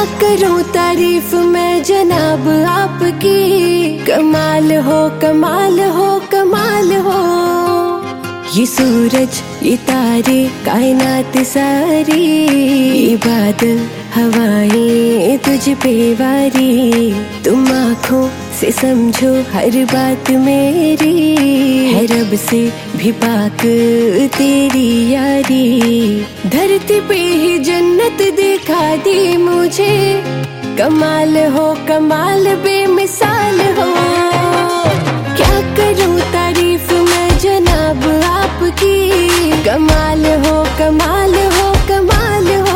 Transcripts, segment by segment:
करूं तारीफ मैं जनाब आपकी। कमाल हो कमाल हो कमाल हो। ये सूरज ये तारे कायनात सारी, ये बादल हवाएं तुझ पे वारी। तुम आँखों से समझो हर बात मेरी, है रब से भी पाक तेरी यारी। धरती पे ही जन्नत दिखा दी मुझे, कमाल हो कमाल बेमिसाल हो। क्या करूं तारीफ मैं जनाब आपकी। कमाल हो कमाल हो कमाल हो।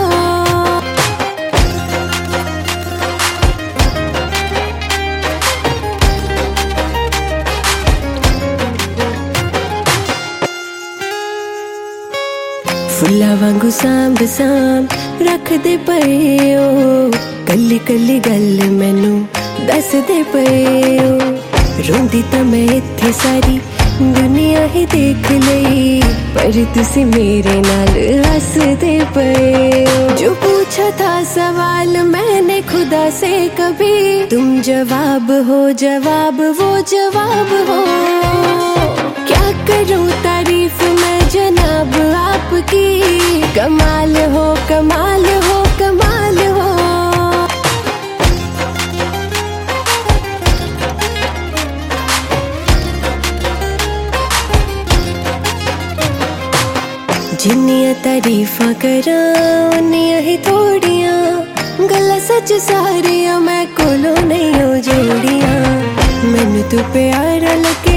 फुल्ला वांगू सांभ सांभ रख दे पए ओ, कल्ली कल्ली गल मैनू दस दे पए ओ। रोंदी तां मैं इत्थे सारी दुनिया ही देख लई, पर तुसी मेरे नाल हस दे पए ओ। जो पूछा था सवाल मैंने खुदा से कभी, तुम जवाब हो जवाब वो जवाब हो। क्या करूं तारीफ मैं जनाब आपकी। कमाल हो कमाल हो कमाल हो। जिन्नियां तारीफां करां उन्नियां ही थोड़ियां, गल्लां सच सारियां मैं कोलों नहीं हो जोड़ियां। मैनू तू प्यारा लगे